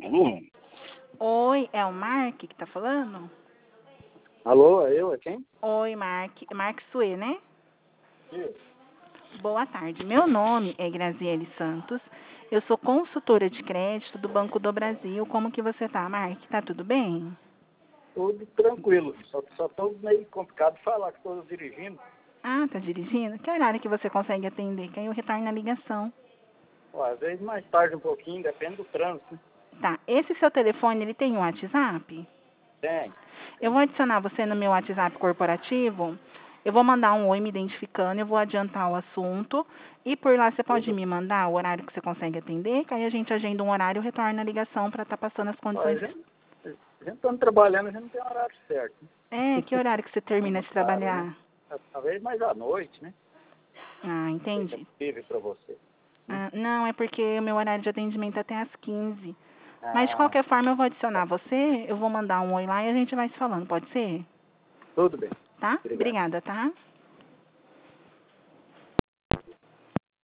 Alô? Oi, é o Mark que tá falando? Alô, é eu? É quem? Oi, Mark. Mark Sue, né? Sim. Boa tarde. Meu nome é Graziele Santos. Eu sou consultora de crédito do Banco do Brasil. Como que você tá, Mark? Tá tudo bem? Tudo tranquilo. Só tô meio complicado de falar que estou dirigindo. Ah, tá dirigindo? Que horário que você consegue atender? Que aí eu retorno a ligação. Ó, às vezes mais tarde um pouquinho, depende do trânsito. Tá. Esse seu telefone, ele tem um WhatsApp? Tem. Eu vou adicionar você no meu WhatsApp corporativo. Eu vou mandar um oi me identificando, eu vou adiantar o assunto. E por lá você pode Tudo. me mandar o horário que você consegue atender, que aí a gente agenda um horário e retorna a ligação para estar passando as Ó, condições. a gente estando trabalhando, a gente não tem horário certo. É, que horário que você termina de Claro, né? trabalhar? Talvez mais à noite, né? Ah, Seja entendi. possível para você. Né? Ah, não, é porque o meu horário de atendimento é até às 15. Mas de Ah, qualquer forma eu vou adicionar você, eu vou mandar um oi lá e a gente vai se falando, pode ser? tudo bem. Tá? Obrigado. Obrigada, tá?